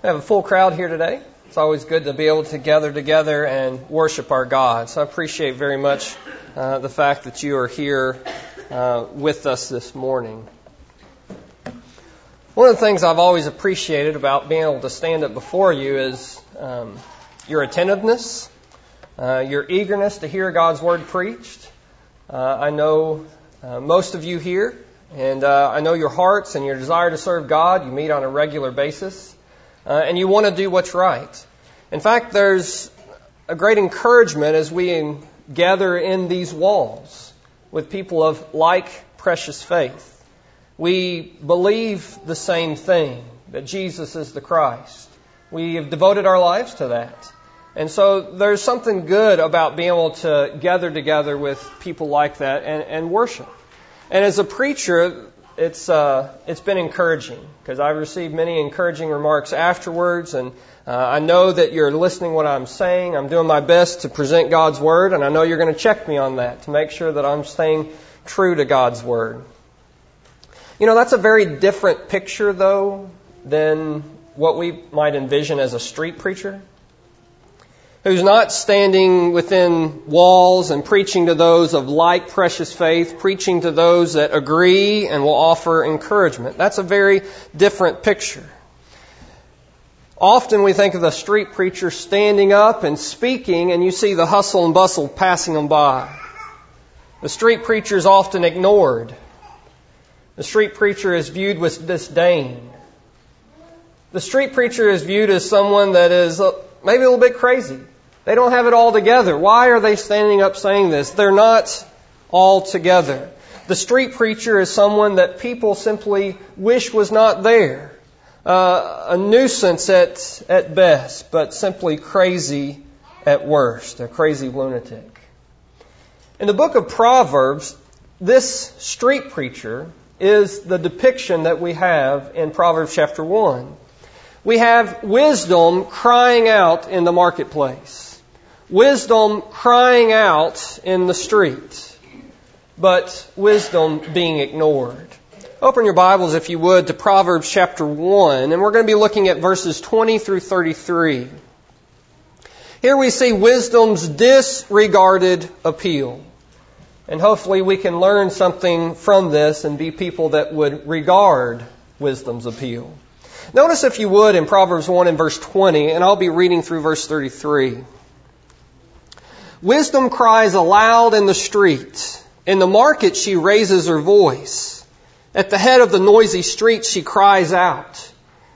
We have a full crowd here today. It's always good to be able to gather together and worship our God. So I appreciate very much the fact that you are here with us this morning. One of the things I've always appreciated about being able to stand up before you is your attentiveness, your eagerness to hear God's Word preached. I know most of you here, and I know your hearts and your desire to serve God. You meet on a regular basis, and you want to do what's right. In fact, there's a great encouragement as we gather in these walls with people of like precious faith. We believe the same thing, that Jesus is the Christ. We have devoted our lives to that. And so there's something good about being able to gather together with people like that and worship. And as a preacher, it's been encouraging because I've received many encouraging remarks afterwards, and I know that you're listening to what I'm saying. I'm doing my best to present God's Word, and I know you're going to check me on that to make sure that I'm staying true to God's Word. You know, that's a very different picture, though, than what we might envision as a street preacher, who's not standing within walls and preaching to those of like precious faith, preaching to those that agree and will offer encouragement. That's a very different picture. Often we think of the street preacher standing up and speaking, and you see the hustle and bustle passing them by. The street preacher is often ignored. The street preacher is viewed with disdain. The street preacher is viewed as someone that is maybe a little bit crazy. They don't have it all together. Why are they standing up saying this? They're not all together. The street preacher is someone that people simply wish was not there. A nuisance at best, but simply crazy at worst. A crazy lunatic. In the book of Proverbs, this street preacher is the depiction that we have in Proverbs chapter 1. We have wisdom crying out in the marketplace. Wisdom crying out in the street, but wisdom being ignored. Open your Bibles, if you would, to Proverbs chapter 1, and we're going to be looking at verses 20 through 33. Here we see wisdom's disregarded appeal. And hopefully we can learn something from this and be people that would regard wisdom's appeal. Notice, if you would, in Proverbs 1 and verse 20, and I'll be reading through verse 33. Wisdom cries aloud in the street. In the market she raises her voice. At the head of the noisy street she cries out.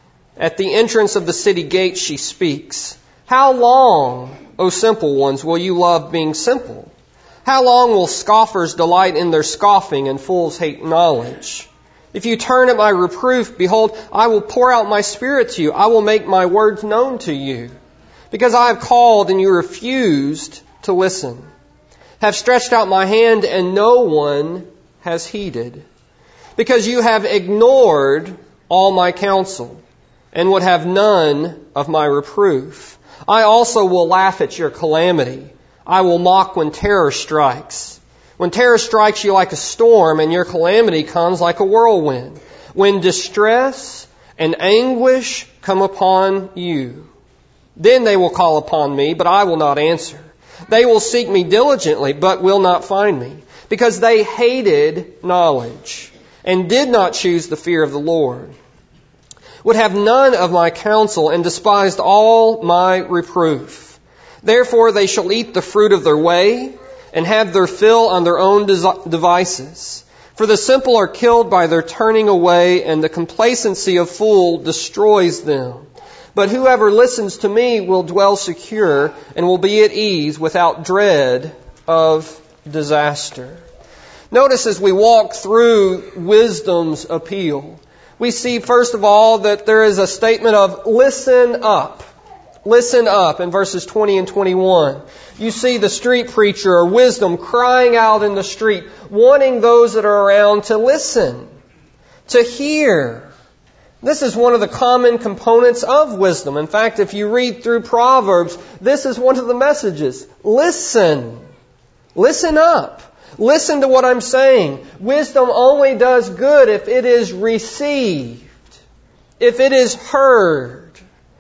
At the entrance of the city gate she speaks. How long, O simple ones, will you love being simple? How long will scoffers delight in their scoffing and fools hate knowledge? If you turn at my reproof, behold, I will pour out my spirit to you. I will make my words known to you. Because I have called and you refused to listen. Have stretched out my hand and no one has heeded. Because you have ignored all my counsel and would have none of my reproof. I also will laugh at your calamity. I will mock when terror strikes. When terror strikes you like a storm and your calamity comes like a whirlwind. When distress and anguish come upon you. Then they will call upon me, but I will not answer. They will seek me diligently, but will not find me, because they hated knowledge and did not choose the fear of the Lord, would have none of my counsel and despised all my reproof. Therefore they shall eat the fruit of their way and have their fill on their own devices. For the simple are killed by their turning away, and the complacency of fool destroys them. But whoever listens to me will dwell secure and will be at ease without dread of disaster. Notice as we walk through wisdom's appeal, we see first of all that there is a statement of listen up. Listen up in verses 20 and 21. You see the street preacher or wisdom crying out in the street, wanting those that are around to listen, to hear. This is one of the common components of wisdom. In fact, if you read through Proverbs, this is one of the messages. Listen. Listen up. Listen to what I'm saying. Wisdom only does good if it is received, if it is heard.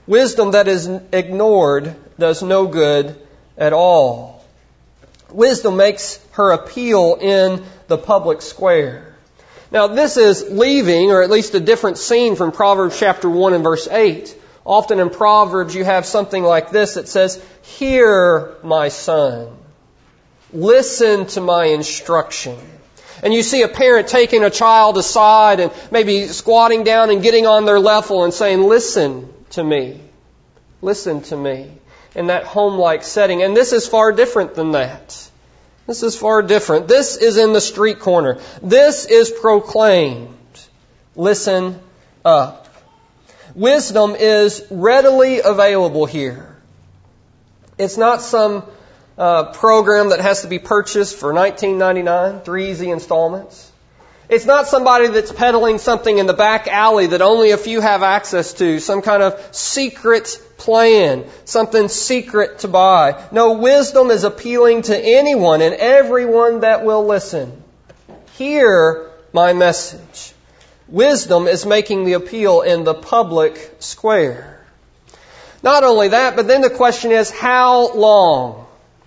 Wisdom that is ignored does no good at all. Wisdom makes her appeal in the public square. Now this is leaving, or at least a different scene from Proverbs chapter 1 and verse 8. Often in Proverbs you have something like this that says, "Hear, my son. Listen to my instruction." And you see a parent taking a child aside and maybe squatting down and getting on their level and saying, "Listen to me. Listen to me," in that home-like setting. And this is far different than that. This is far different. This is in the street corner. This is proclaimed. Listen up. Wisdom is readily available here. It's not some program that has to be purchased for $19.99, 3 easy installments. It's not somebody that's peddling something in the back alley that only a few have access to, some kind of secret plan, something secret to buy. No, wisdom is appealing to anyone and everyone that will listen. Hear my message. Wisdom is making the appeal in the public square. Not only that, but then the question is, how long?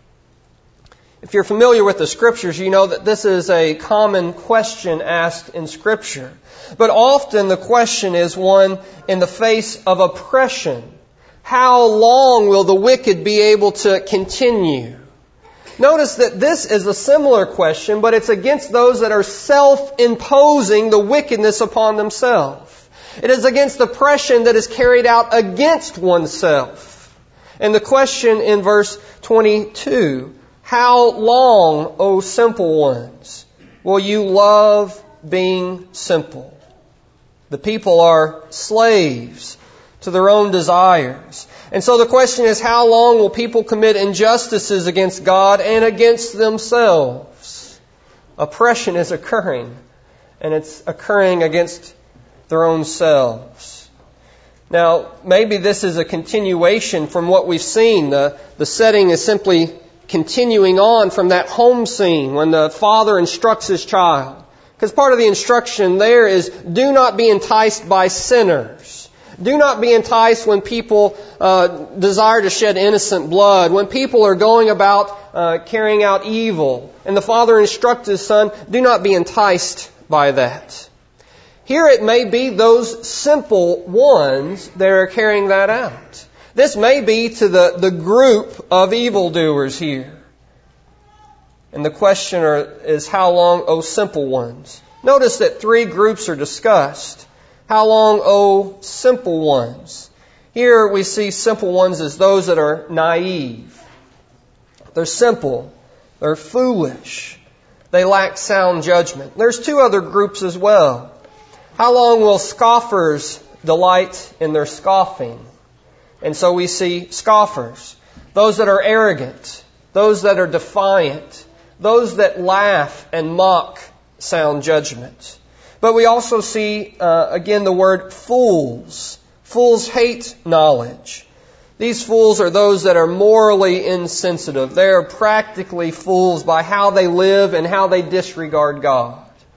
If you're familiar with the Scriptures, you know that this is a common question asked in Scripture. But often the question is one in the face of oppression. How long will the wicked be able to continue? Notice that this is a similar question, but it's against those that are self-imposing the wickedness upon themselves. It is against oppression that is carried out against oneself. And the question in verse 22, "How long, O simple ones, will you love being simple?" The people are slaves to their own desires. And so the question is, how long will people commit injustices against God and against themselves? Oppression is occurring, and it's occurring against their own selves. Now, maybe this is a continuation from what we've seen. The setting is simply continuing on from that home scene when the father instructs his child. Because part of the instruction there is, do not be enticed by sinners. Do not be enticed when people desire to shed innocent blood, when people are going about carrying out evil. And the father instructs his son, do not be enticed by that. Here it may be those simple ones that are carrying that out. This may be to the group of evildoers here. And the question is, how long, O simple ones? Notice that 3 groups are discussed. How long, O simple ones? Here we see simple ones as those that are naive. They're simple. They're foolish. They lack sound judgment. There's 2 other groups as well. How long will scoffers delight in their scoffing? And so we see scoffers, those that are arrogant, those that are defiant, those that laugh and mock sound judgment. But we also see, again, the word fools. Fools hate knowledge. These fools are those that are morally insensitive. They are practically fools by how they live and how they disregard God.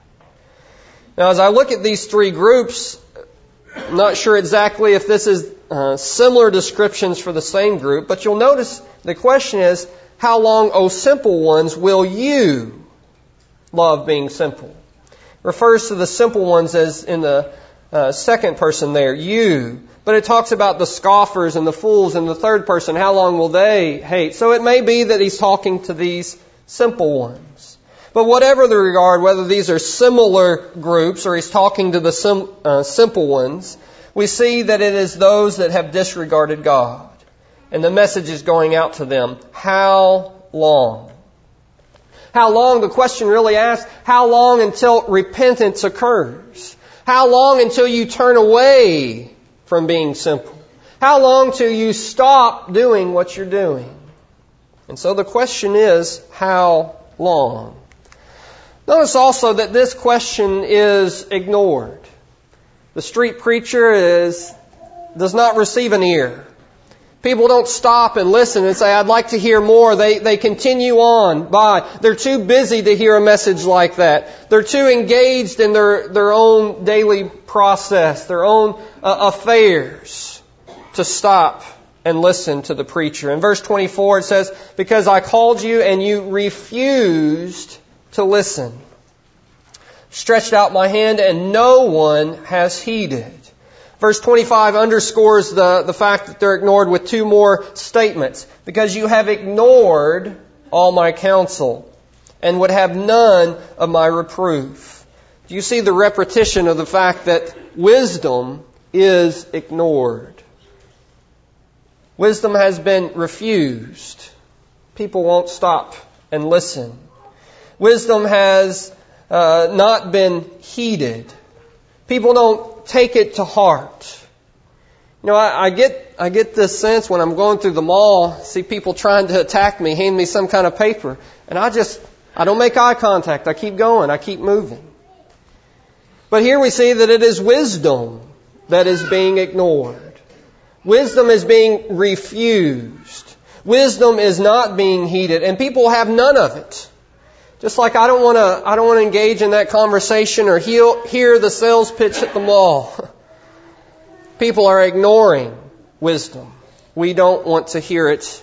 Now, as I look at these 3 groups, I'm not sure exactly if this is similar descriptions for the same group, but you'll notice the question is, how long, O simple ones, will you love being simple? Refers to the simple ones as in the second person there, you. But it talks about the scoffers and the fools in the third person. How long will they hate? So it may be that he's talking to these simple ones. But whatever the regard, whether these are similar groups or he's talking to the simple ones, we see that it is those that have disregarded God. And the message is going out to them. How long? How long? The question really asks, how long until repentance occurs? How long until you turn away from being simple? How long till you stop doing what you're doing? And so the question is, how long? Notice also that this question is ignored. The street preacher does not receive an ear. People don't stop and listen and say, I'd like to hear more. They continue on by. They're too busy to hear a message like that. They're too engaged in their own daily process, their own affairs, to stop and listen to the preacher. In verse 24 it says, because I called you and you refused to listen. Stretched out my hand and no one has heeded. Verse 25 underscores the fact that they're ignored with two more statements. Because you have ignored all my counsel and would have none of my reproof. Do you see the repetition of the fact that wisdom is ignored? Wisdom has been refused. People won't stop and listen. Wisdom has not been heeded. People don't take it to heart. You know, I get this sense when I'm going through the mall, see people trying to attack me, hand me some kind of paper, and I don't make eye contact. I keep going. I keep moving. But here we see that it is wisdom that is being ignored. Wisdom is being refused. Wisdom is not being heeded, and people have none of it. Just like I don't want to engage in that conversation or hear the sales pitch at the mall. People are ignoring wisdom. We don't want to hear it.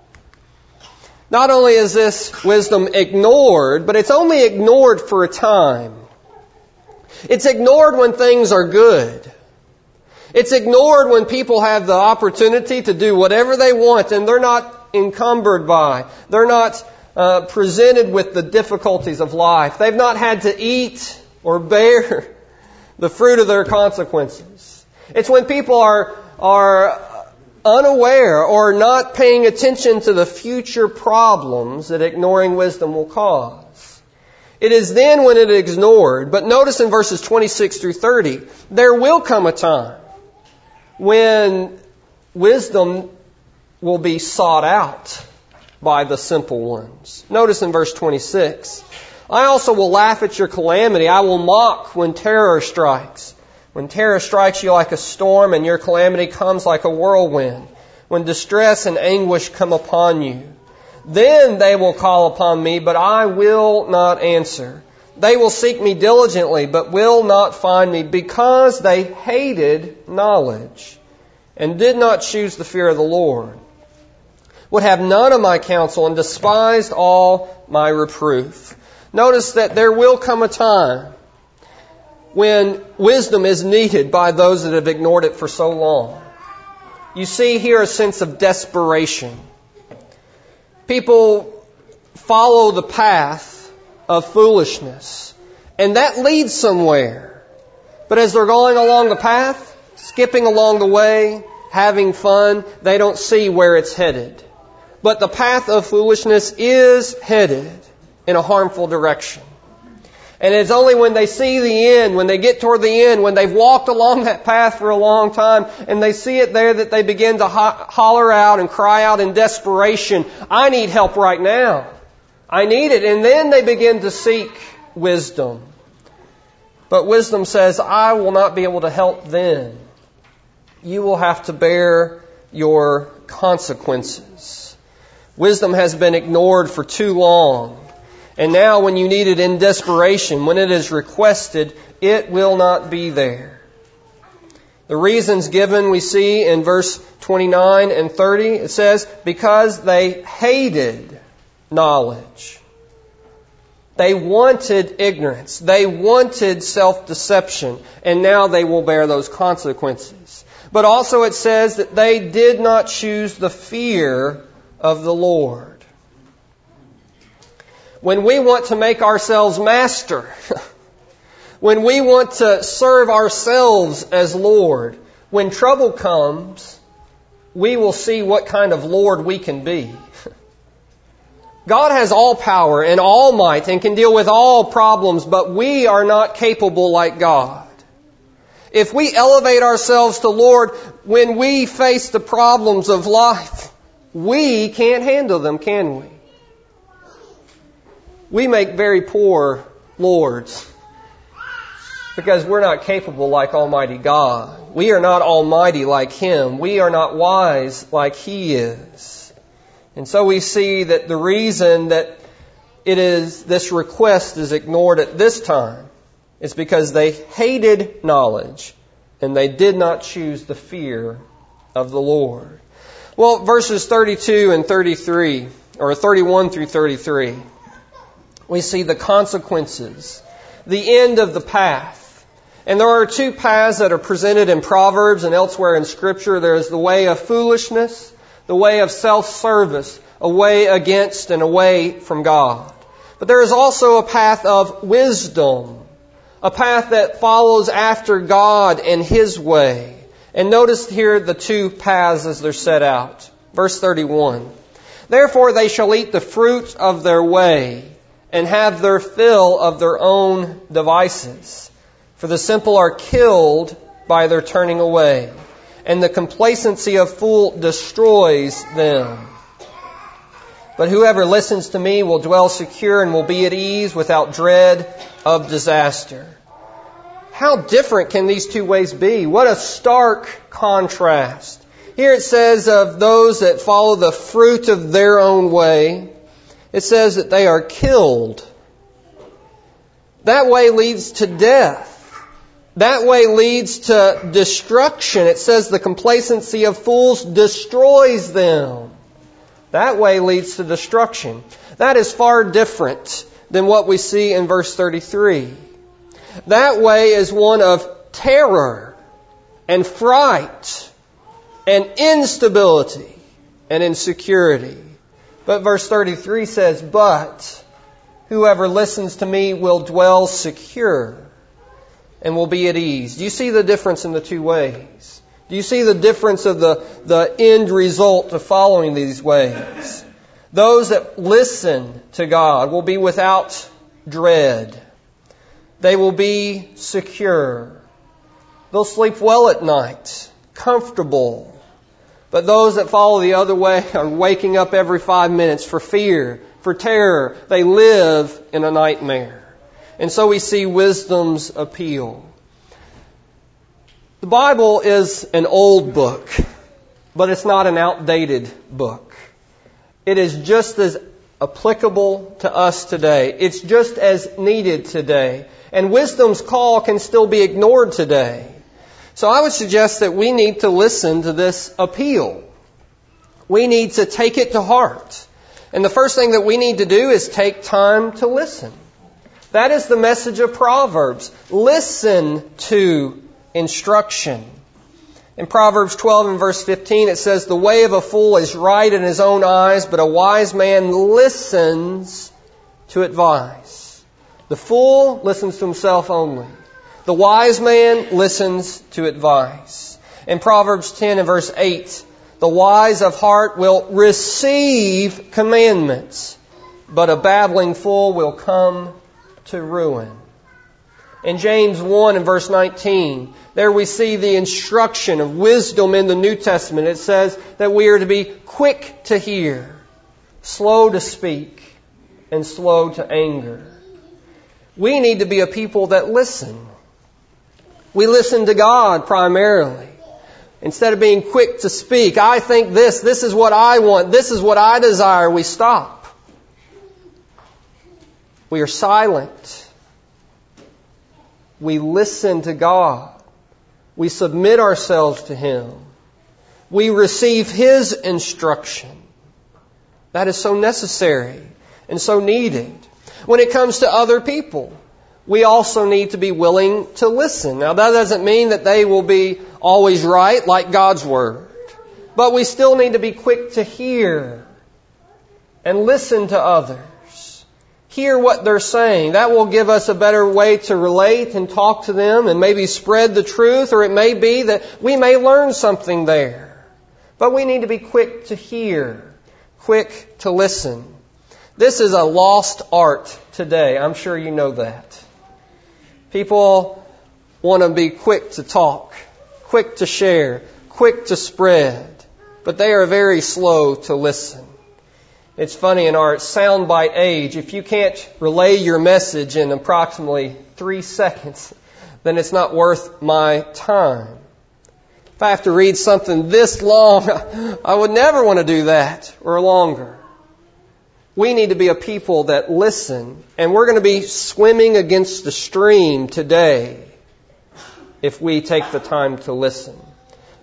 Not only is this wisdom ignored, but it's only ignored for a time. It's ignored when things are good. It's ignored when people have the opportunity to do whatever they want and they're not encumbered by. They're not presented with the difficulties of life. They've not had to eat or bear the fruit of their consequences. It's when people are unaware or not paying attention to the future problems that ignoring wisdom will cause. It is then when it is ignored. But notice in verses 26 through 30, there will come a time when wisdom will be sought out by the simple ones. Notice in verse 26, I also will laugh at your calamity. I will mock when terror strikes. When terror strikes you like a storm and your calamity comes like a whirlwind. When distress and anguish come upon you. Then they will call upon me, but I will not answer. They will seek me diligently, but will not find me, because they hated knowledge and did not choose the fear of the Lord. Would have none of my counsel and despised all my reproof. Notice that there will come a time when wisdom is needed by those that have ignored it for so long. You see here a sense of desperation. People follow the path of foolishness, and that leads somewhere. But as they're going along the path, skipping along the way, having fun, they don't see where it's headed. But the path of foolishness is headed in a harmful direction. And it's only when they see the end, when they get toward the end, when they've walked along that path for a long time, and they see it there, that they begin to holler out and cry out in desperation, I need help right now. I need it. And then they begin to seek wisdom. But wisdom says, I will not be able to help then. You will have to bear your consequences. Wisdom has been ignored for too long. And now when you need it in desperation, when it is requested, it will not be there. The reasons given we see in verse 29 and 30. It says, because they hated knowledge. They wanted ignorance. They wanted self-deception. And now they will bear those consequences. But also it says that they did not choose the fear of the Lord. When we want to make ourselves master, when we want to serve ourselves as Lord, when trouble comes, we will see what kind of Lord we can be. God has all power and all might and can deal with all problems, but we are not capable like God. If we elevate ourselves to Lord, when we face the problems of life, we can't handle them, can we? We make very poor lords because we're not capable like Almighty God. We are not almighty like Him. We are not wise like He is. And so we see that the reason that this request is ignored at this time is because they hated knowledge and they did not choose the fear of the Lord. Well, verses 32 and 33, or 31 through 33, we see the consequences, the end of the path. And there are two paths that are presented in Proverbs and elsewhere in Scripture. There is the way of foolishness, the way of self-service, a way against and away from God. But there is also a path of wisdom, a path that follows after God and His way. And notice here the two paths as they're set out. Verse 31. Therefore they shall eat the fruit of their way and have their fill of their own devices. For the simple are killed by their turning away, and the complacency of fool destroys them. But whoever listens to me will dwell secure and will be at ease without dread of disaster. How different can these two ways be? What a stark contrast. Here it says of those that follow the fruit of their own way, it says that they are killed. That way leads to death. That way leads to destruction. It says the complacency of fools destroys them. That way leads to destruction. That is far different than what we see in verse 33. That way is one of terror and fright and instability and insecurity. But verse 33 says, but whoever listens to me will dwell secure and will be at ease. Do you see the difference in the two ways? Do you see the difference of the end result of following these ways? Those that listen to God will be without dread. They will be secure. They'll sleep well at night, comfortable. But those that follow the other way are waking up every 5 minutes for fear, for terror. They live in a nightmare. And so we see wisdom's appeal. The Bible is an old book, but it's not an outdated book. It is just as applicable to us today. It's just as needed today. And wisdom's call can still be ignored today. So I would suggest that we need to listen to this appeal. We need to take it to heart. And the first thing that we need to do is take time to listen. That is the message of Proverbs. Listen to instruction. In Proverbs 12 and verse 15 it says, the way of a fool is right in his own eyes, but a wise man listens to advice. The fool listens to himself only. The wise man listens to advice. In Proverbs 10 and verse 8, the wise of heart will receive commandments, but a babbling fool will come to ruin. In James 1 and verse 19, there we see the instruction of wisdom in the New Testament. It says that we are to be quick to hear, slow to speak, and slow to anger. We need to be a people that listen. We listen to God primarily. Instead of being quick to speak, I think this is what I want, this is what I desire, we stop. We are silent. We listen to God. We submit ourselves to Him. We receive His instruction. That is so necessary and so needed. When it comes to other people, we also need to be willing to listen. Now that doesn't mean that they will be always right like God's Word. But we still need to be quick to hear and listen to others. Hear what they're saying. That will give us a better way to relate and talk to them and maybe spread the truth, or it may be that we may learn something there. But we need to be quick to hear, quick to listen. This is a lost art today. I'm sure you know that. People want to be quick to talk, quick to share, quick to spread, but they are very slow to listen. It's funny, in our soundbite age, if you can't relay your message in approximately 3 seconds, then it's not worth my time. If I have to read something this long, I would never want to do that, or longer. We need to be a people that listen, and we're going to be swimming against the stream today if we take the time to listen.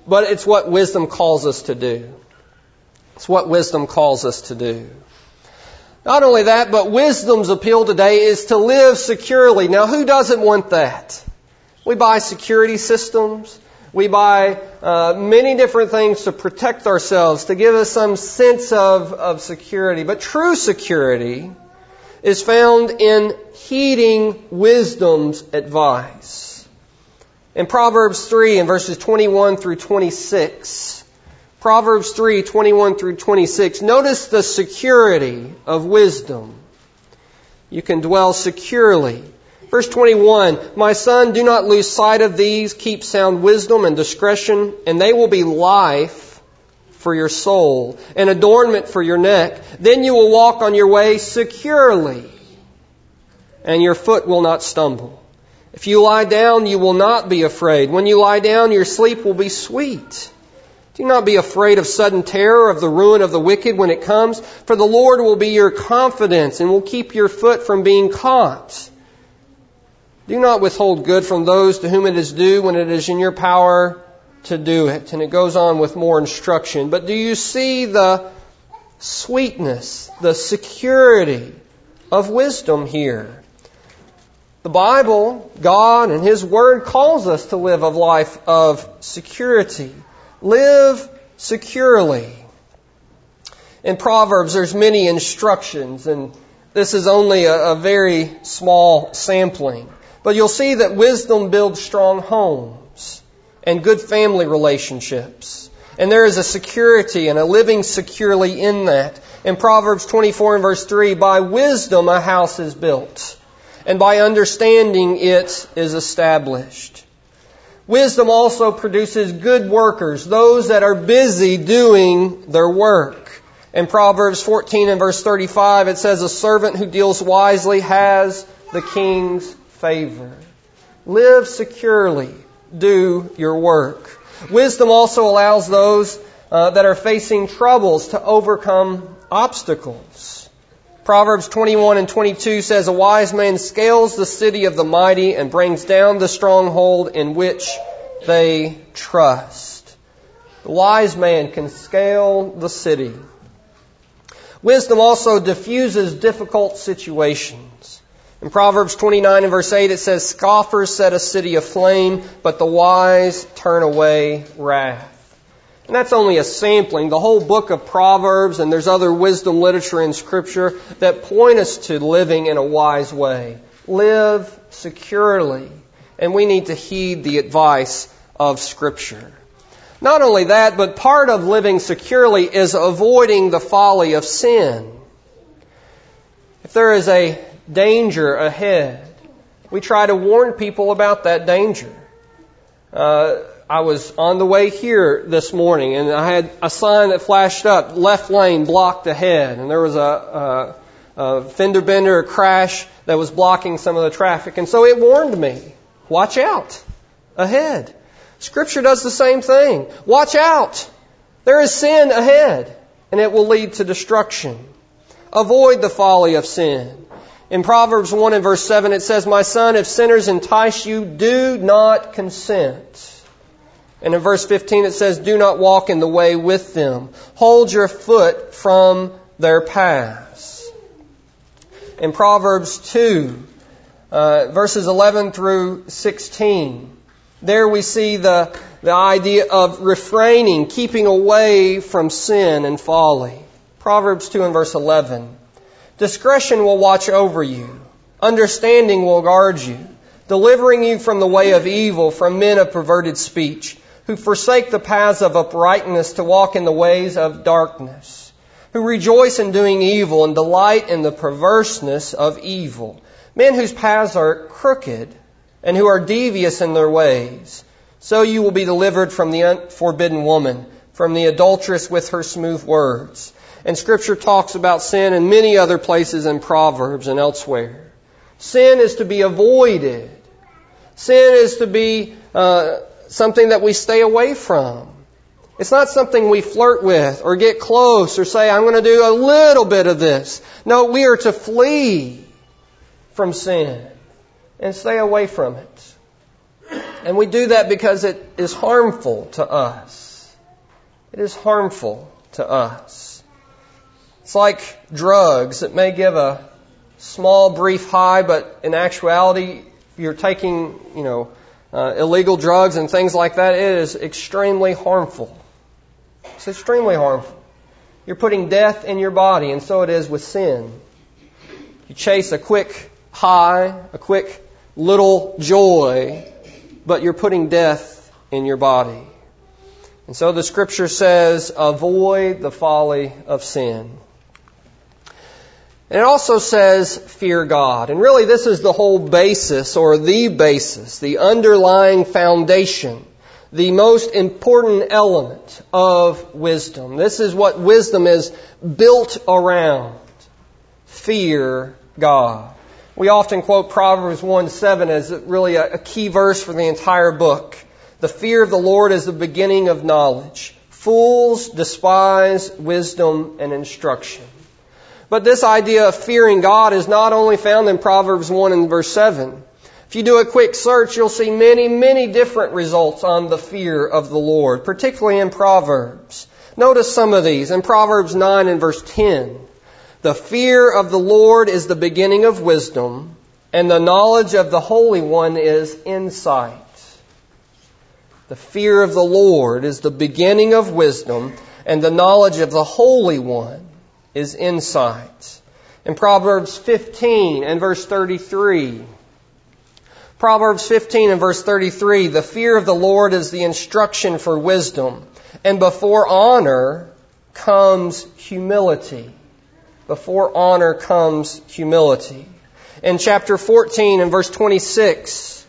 but it's what wisdom calls us to do. It's what wisdom calls us to do. Not only that, but wisdom's appeal today is to live securely. Now, who doesn't want that? We buy security systems. We buy many different things to protect ourselves, to give us some sense of security. But true security is found in heeding wisdom's advice. In Proverbs 3, in verses 21 through 26, Proverbs 3, 21 through 26, notice the security of wisdom. You can dwell securely. Verse 21, my son, do not lose sight of these. Keep sound wisdom and discretion, and they will be life for your soul, and adornment for your neck. Then you will walk on your way securely, and your foot will not stumble. If you lie down, you will not be afraid. When you lie down, your sleep will be sweet. Do not be afraid of sudden terror, of the ruin of the wicked when it comes, for the Lord will be your confidence and will keep your foot from being caught. Do not withhold good from those to whom it is due when it is in your power to do it. And it goes on with more instruction. But do you see the sweetness, the security of wisdom here? The Bible, God and His Word calls us to live a life of security. Live securely. In Proverbs, there's many instructions, and this is only a very small sampling. But you'll see that wisdom builds strong homes and good family relationships. And there is a security and a living securely in that. In Proverbs 24 and verse 3, by wisdom a house is built, and by understanding it is established. Wisdom also produces good workers, those that are busy doing their work. In Proverbs 14 and verse 35, it says, a servant who deals wisely has the king's favor. Live securely. Do your work. Wisdom also allows those that are facing troubles to overcome obstacles. Proverbs 21 and 22 says, a wise man scales the city of the mighty and brings down the stronghold in which they trust. The wise man can scale the city. Wisdom also diffuses difficult situations. In Proverbs 29 and verse 8 it says, scoffers set a city aflame, but the wise turn away wrath. And that's only a sampling. The whole book of Proverbs, and there's other wisdom literature in Scripture that point us to living in a wise way. Live securely. And we need to heed the advice of Scripture. Not only that, but part of living securely is avoiding the folly of sin. If there is a danger ahead, we try to warn people about that danger. I was on the way here this morning, and I had a sign that flashed up, left lane blocked ahead, and there was a fender bender, a crash that was blocking some of the traffic. And so it warned me, watch out ahead. Scripture does the same thing. Watch out. There is sin ahead, and it will lead to destruction. Avoid the folly of sin. In Proverbs 1 and verse 7 it says, my son, if sinners entice you, do not consent. And in verse 15 it says, do not walk in the way with them. Hold your foot from their paths. In Proverbs 2, verses 11 through 16, there we see the idea of refraining, keeping away from sin and folly. Proverbs 2 and verse 11. Discretion will watch over you. Understanding will guard you, delivering you from the way of evil, from men of perverted speech, who forsake the paths of uprightness to walk in the ways of darkness, who rejoice in doing evil and delight in the perverseness of evil, men whose paths are crooked and who are devious in their ways. So you will be delivered from the forbidden woman, from the adulteress with her smooth words. And Scripture talks about sin in many other places in Proverbs and elsewhere. Sin is to be avoided. Sin is to be something that we stay away from. It's not something we flirt with or get close or say, I'm going to do a little bit of this. No, we are to flee from sin and stay away from it. And we do that because it is harmful to us. It is harmful to us. It's like drugs. It may give a small, brief high, but in actuality, you're taking, illegal drugs and things like that. It is extremely harmful. It's extremely harmful. You're putting death in your body, and so it is with sin. You chase a quick high, a quick little joy, but you're putting death in your body. And so the Scripture says, avoid the folly of sin. And it also says, fear God. And really this is the whole basis, or the basis, the underlying foundation, the most important element of wisdom. This is what wisdom is built around. Fear God. We often quote Proverbs 1:7 as really a key verse for the entire book. The fear of the Lord is the beginning of knowledge. Fools despise wisdom and instruction. But this idea of fearing God is not only found in Proverbs 1 and verse 7. If you do a quick search, you'll see many, many different results on the fear of the Lord, particularly in Proverbs. Notice some of these. In Proverbs 9 and verse 10, the fear of the Lord is the beginning of wisdom, and the knowledge of the Holy One is insight. The fear of the Lord is the beginning of wisdom, and the knowledge of the Holy One is insight. In Proverbs 15 and verse 33, Proverbs 15 and verse 33, the fear of the Lord is the instruction for wisdom, and before honor comes humility. Before honor comes humility. In chapter 14 and verse 26,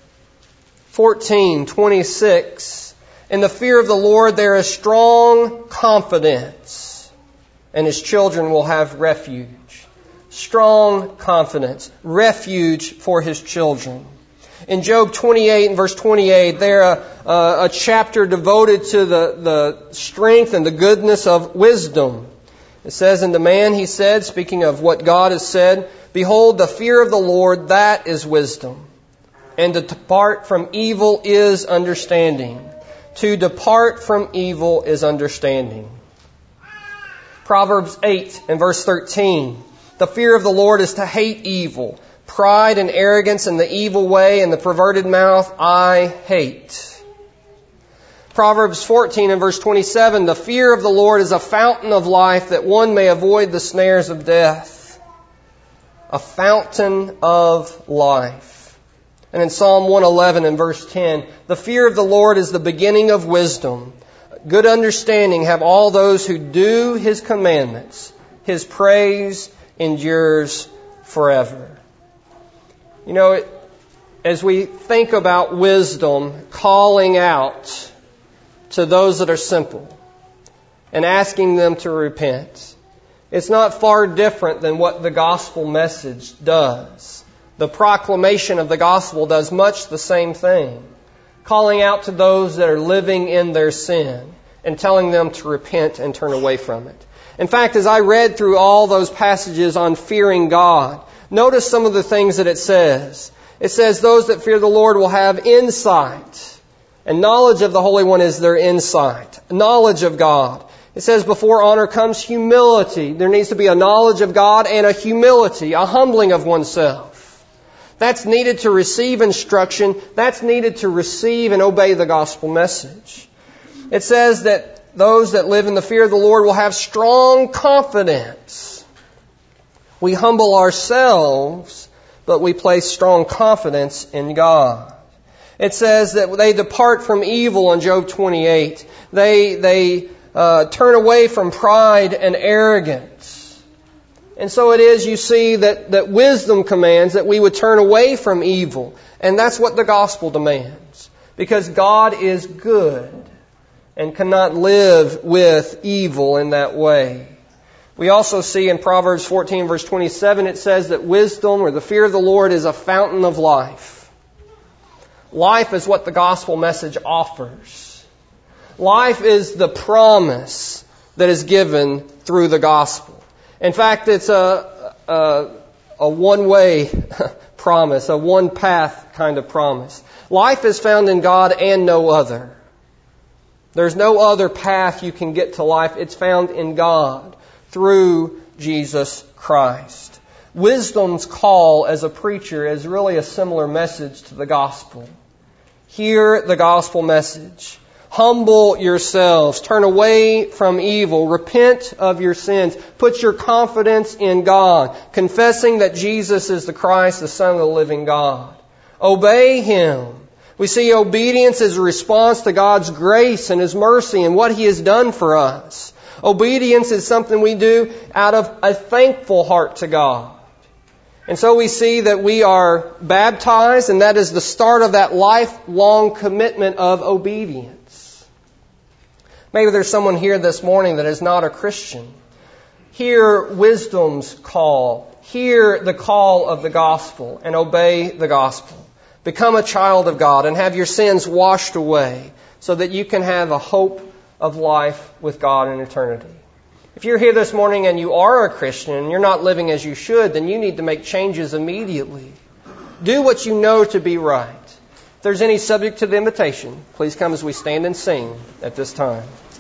14:26, in the fear of the Lord there is strong confidence, and His children will have refuge. Strong confidence, refuge for His children. In Job 28 and verse 28, there a chapter devoted to the strength and the goodness of wisdom. It says, "And the man," he said, speaking of what God has said, "Behold, the fear of the Lord, that is wisdom. And to depart from evil is understanding." To depart from evil is understanding. Proverbs 8 and verse 13, the fear of the Lord is to hate evil. Pride and arrogance and the evil way and the perverted mouth I hate. Proverbs 14 and verse 27, the fear of the Lord is a fountain of life that one may avoid the snares of death. A fountain of life. And in Psalm 111 and verse 10, the fear of the Lord is the beginning of wisdom. Good understanding have all those who do His commandments. His praise endures forever. You know, as we think about wisdom calling out to those that are simple and asking them to repent, it's not far different than what the gospel message does. The proclamation of the gospel does much the same thing, calling out to those that are living in their sin and telling them to repent and turn away from it. In fact, as I read through all those passages on fearing God, notice some of the things that it says. It says those that fear the Lord will have insight. And knowledge of the Holy One is their insight. Knowledge of God. It says before honor comes humility. There needs to be a knowledge of God and a humility, a humbling of oneself. That's needed to receive instruction. That's needed to receive and obey the gospel message. It says that those that live in the fear of the Lord will have strong confidence. We humble ourselves, but we place strong confidence in God. It says that they depart from evil in Job 28. They turn away from pride and arrogance. And so it is, you see, that wisdom commands that we would turn away from evil. And that's what the gospel demands. Because God is good and cannot live with evil in that way. We also see in Proverbs 14 verse 27, it says that wisdom or the fear of the Lord is a fountain of life. Life is what the gospel message offers. Life is the promise that is given through the gospel. In fact, it's a one-way promise, a one path kind of promise. Life is found in God and no other. There's no other path you can get to life. It's found in God through Jesus Christ. Wisdom's call as a preacher is really a similar message to the gospel. Hear the gospel message. Humble yourselves. Turn away from evil. Repent of your sins. Put your confidence in God, confessing that Jesus is the Christ, the Son of the living God. Obey Him. We see obedience as a response to God's grace and His mercy and what He has done for us. Obedience is something we do out of a thankful heart to God. And so we see that we are baptized, and that is the start of that lifelong commitment of obedience. Maybe there's someone here this morning that is not a Christian. Hear wisdom's call. Hear the call of the gospel and obey the gospel. Become a child of God and have your sins washed away so that you can have a hope of life with God in eternity. If you're here this morning and you are a Christian and you're not living as you should, then you need to make changes immediately. Do what you know to be right. If there's any subject to the invitation, please come as we stand and sing at this time.